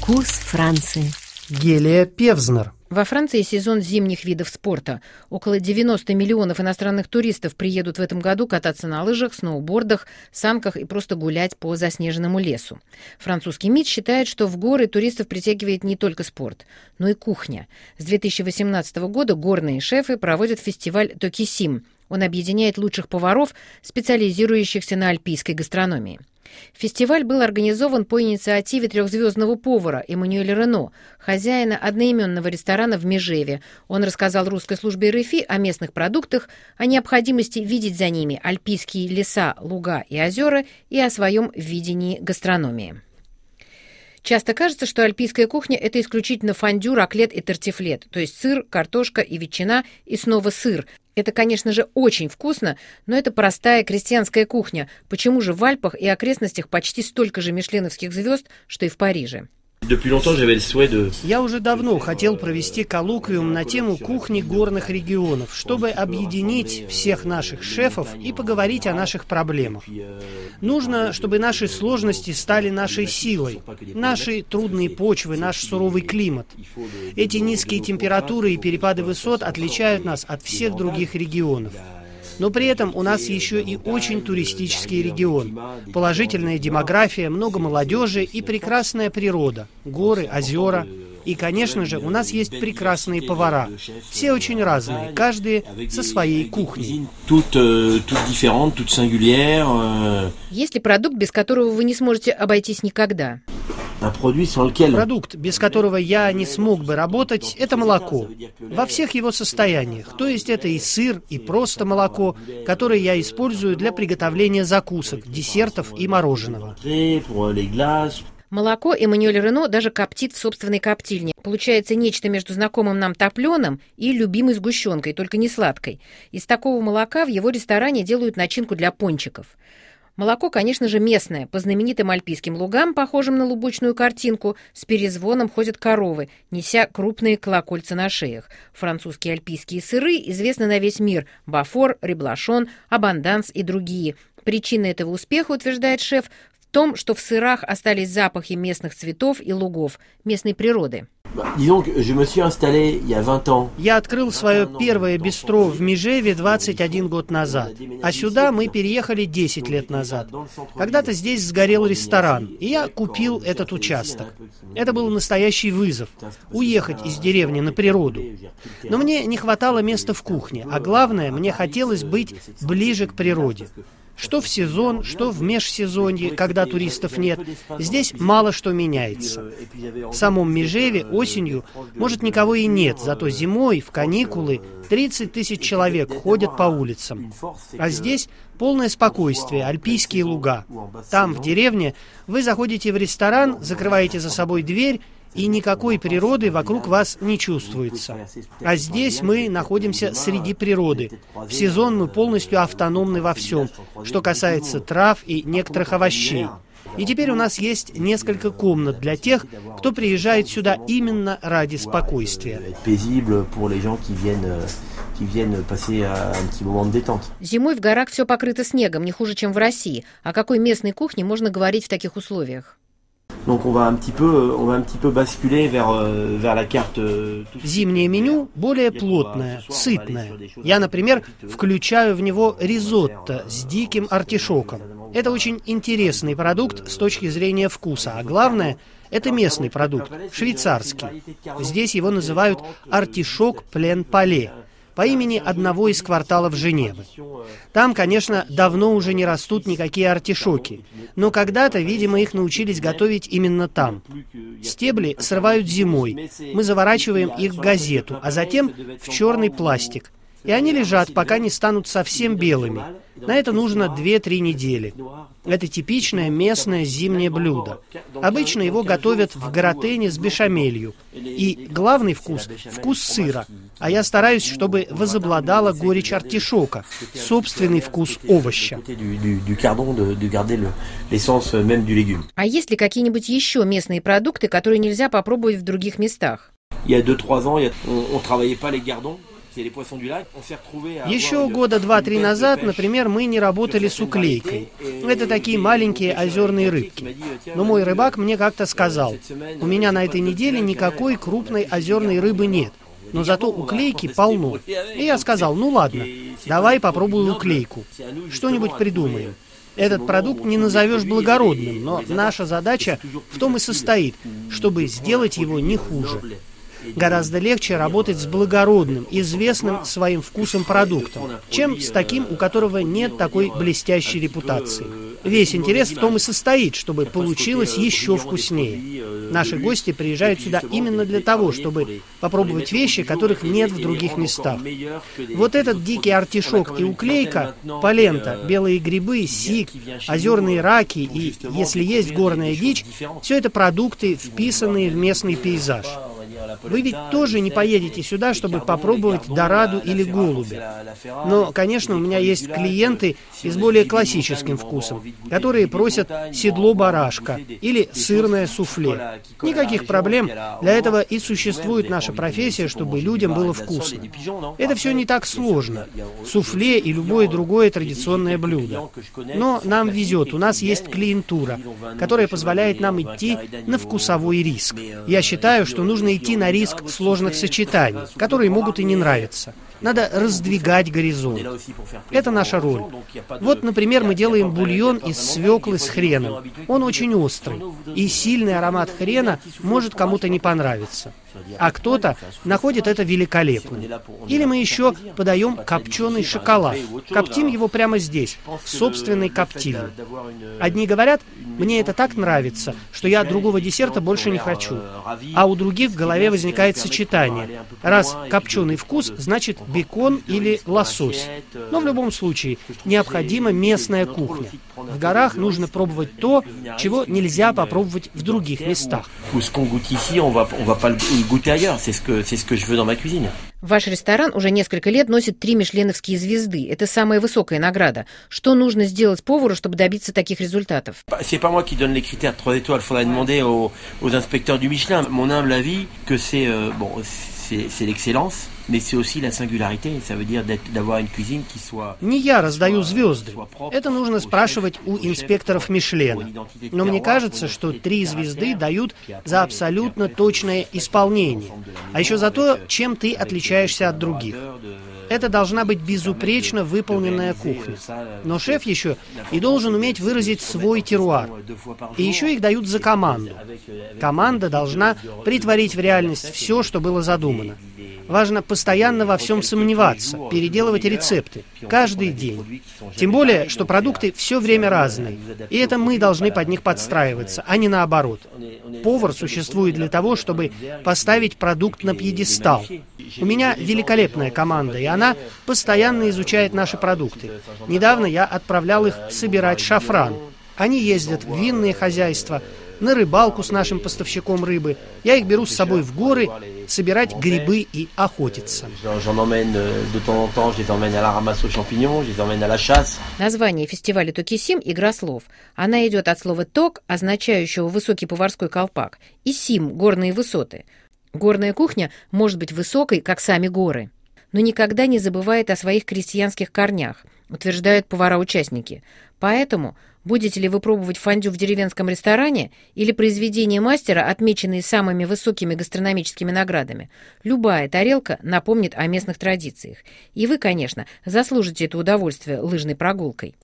Вкус Франции. Гелия Певзнер. Во Франции сезон зимних видов спорта. Около 90 миллионов иностранных туристов приедут в этом году кататься на лыжах, сноубордах, санках и просто гулять по заснеженному лесу. Французский МИД считает, что в горы туристов притягивает не только спорт, но и кухня. С 2018 года горные шефы проводят фестиваль «Токисим». Он объединяет лучших поваров, специализирующихся на альпийской гастрономии. Фестиваль был организован по инициативе трехзвездного повара Эммануэля Рено, хозяина одноименного ресторана в Межеве. Он рассказал русской службе РФИ о местных продуктах, о необходимости видеть за ними альпийские леса, луга и озера и о своем видении гастрономии. Часто кажется, что альпийская кухня – это исключительно фондю, раклет и тартифлет, то есть сыр, картошка и ветчина, и снова сыр. Это, конечно же, очень вкусно, но это простая крестьянская кухня. Почему же в Альпах и окрестностях почти столько же мишленовских звезд, что и в Париже? Я уже давно хотел провести коллоквиум на тему кухни горных регионов, чтобы объединить всех наших шефов и поговорить о наших проблемах. Нужно, чтобы наши сложности стали нашей силой, наши трудные почвы, наш суровый климат. Эти низкие температуры и перепады высот отличают нас от всех других регионов. Но при этом у нас еще и очень туристический регион. Положительная демография, много молодежи и прекрасная природа, горы, озера. И, конечно же, у нас есть прекрасные повара. Все очень разные, каждый со своей кухней. Есть ли продукт, без которого вы не сможете обойтись никогда? Продукт, без которого я не смог бы работать, это молоко. Во всех его состояниях. То есть это и сыр, и просто молоко, которое я использую для приготовления закусок, десертов и мороженого. Молоко Эммануэль Рено даже коптит в собственной коптильне. Получается нечто между знакомым нам топленым и любимой сгущенкой, только не сладкой. Из такого молока в его ресторане делают начинку для пончиков. Молоко, конечно же, местное. По знаменитым альпийским лугам, похожим на лубочную картинку, с перезвоном ходят коровы, неся крупные колокольца на шеях. Французские альпийские сыры известны на весь мир – Бафор, Реблашон, Абанданс и другие. Причина этого успеха, утверждает шеф, в том, что в сырах остались запахи местных цветов и лугов, местной природы. Я открыл свое первое бистро в Межеве 21 год назад, а сюда мы переехали 10 лет назад. Когда-то здесь сгорел ресторан, и я купил этот участок. Это был настоящий вызов – уехать из деревни на природу. Но мне не хватало места в кухне, а главное, мне хотелось быть ближе к природе. Что в сезон, что в межсезонье, когда туристов нет, здесь мало что меняется. В самом Межеве осенью, может, никого и нет, зато зимой, в каникулы, 30 тысяч человек ходят по улицам. А здесь полное спокойствие, альпийские луга. Там, в деревне, вы заходите в ресторан, закрываете за собой дверь, и никакой природы вокруг вас не чувствуется. А здесь мы находимся среди природы. В сезон мы полностью автономны во всем, что касается трав и некоторых овощей. И теперь у нас есть несколько комнат для тех, кто приезжает сюда именно ради спокойствия. Зимой в горах все покрыто снегом, не хуже, чем в России. О какой местной кухне можно говорить в таких условиях? Зимнее меню более плотное, сытное. Я, например, включаю в него ризотто с диким артишоком. Это очень интересный продукт с точки зрения вкуса, а главное, это местный продукт, швейцарский. Здесь его называют артишок плен-пале, по имени одного из кварталов Женевы. Там, конечно, давно уже не растут никакие артишоки, но когда-то, видимо, их научились готовить именно там. Стебли срывают зимой, мы заворачиваем их в газету, а затем в черный пластик. И они лежат, пока не станут совсем белыми. На это нужно 2-3 недели. Это типичное местное зимнее блюдо. Обычно его готовят в гратене с бешамелью. И главный вкус – вкус сыра. А я стараюсь, чтобы возобладала горечь артишока, собственный вкус овоща. А есть ли какие-нибудь еще местные продукты, которые нельзя попробовать в других местах? Еще года 2-3 назад, например, мы не работали с уклейкой. Это такие маленькие озерные рыбки. Но мой рыбак мне как-то сказал: у меня на этой неделе никакой крупной озерной рыбы нет, но зато уклейки полно. И я сказал: ну ладно, давай попробую уклейку. Что-нибудь придумаем. Этот продукт не назовешь благородным, но наша задача в том и состоит, чтобы сделать его не хуже. Гораздо легче работать с благородным, известным своим вкусом продуктом, чем с таким, у которого нет такой блестящей репутации. Весь интерес в том и состоит, чтобы получилось еще вкуснее. Наши гости приезжают сюда именно для того, чтобы попробовать вещи, которых нет в других местах. Вот этот дикий артишок и уклейка, полента, белые грибы, сик, озерные раки и, если есть горная дичь, все это продукты, вписанные в местный пейзаж. Вы ведь тоже не поедете сюда, чтобы попробовать дораду или голубя. Но, конечно, у меня есть клиенты и с более классическим вкусом, которые просят седло барашка или сырное суфле. Никаких проблем. Для этого и существует наша профессия, чтобы людям было вкусно. Это все не так сложно. Суфле и любое другое традиционное блюдо. Но нам везет, у нас есть клиентура, которая позволяет нам идти на вкусовой риск. Я считаю, что нужно идти на риск сложных сочетаний, которые могут и не нравиться. Надо раздвигать горизонт. Это наша роль. Вот, например, мы делаем бульон из свеклы с хреном. Он очень острый, и сильный аромат хрена может кому-то не понравиться. А кто-то находит это великолепным. Или мы еще подаем копченый шоколад. Коптим его прямо здесь, в собственной коптильне. Одни говорят: мне это так нравится, что я другого десерта больше не хочу. А у других в голове возникает сочетание. Раз копченый вкус, значит бекон или лосось. Но в любом случае необходима местная кухня. В горах нужно пробовать то, чего нельзя попробовать в других местах. Ваш ресторан уже несколько лет носит 3 мишленовские звезды. Это самая высокая награда. Что нужно сделать повару, чтобы добиться таких результатов? C'est pas moi qui donne les critères 3 étoiles. Faudrait demander aux inspecteurs du Michelin. Mon humble avis, que c'est l'excellence, mais c'est aussi la singularité. Ça veut dire d'avoir une cuisine qui soit... Не я раздаю звезды. Это нужно спрашивать у инспекторов Мишлена. Но мне кажется, что 3 звезды дают за абсолютно точное исполнение. А еще за то, чем ты отличаешься от других. Это должна быть безупречно выполненная кухня. Но шеф еще и должен уметь выразить свой теруар. И еще их дают за команду. Команда должна претворить в реальность все, что было задумано. Важно постоянно во всем сомневаться, переделывать рецепты каждый день. Тем более, что продукты все время разные. И это мы должны под них подстраиваться, а не наоборот. Повар существует для того, чтобы поставить продукт на пьедестал. У меня великолепная команда, и она постоянно изучает наши продукты. Недавно я отправлял их собирать шафран. Они ездят в винные хозяйства, на рыбалку с нашим поставщиком рыбы. Я их беру с собой в горы, собирать грибы и охотиться. Название фестиваля Токисим – игра слов. Она идет от слова «ток», означающего высокий поварской колпак, и «сим» – горные высоты. Горная кухня может быть высокой, как сами горы, но никогда не забывает о своих крестьянских корнях, утверждают повара-участники. Поэтому будете ли вы пробовать фондю в деревенском ресторане или произведения мастера, отмеченные самыми высокими гастрономическими наградами, любая тарелка напомнит о местных традициях. И вы, конечно, заслужите это удовольствие лыжной прогулкой.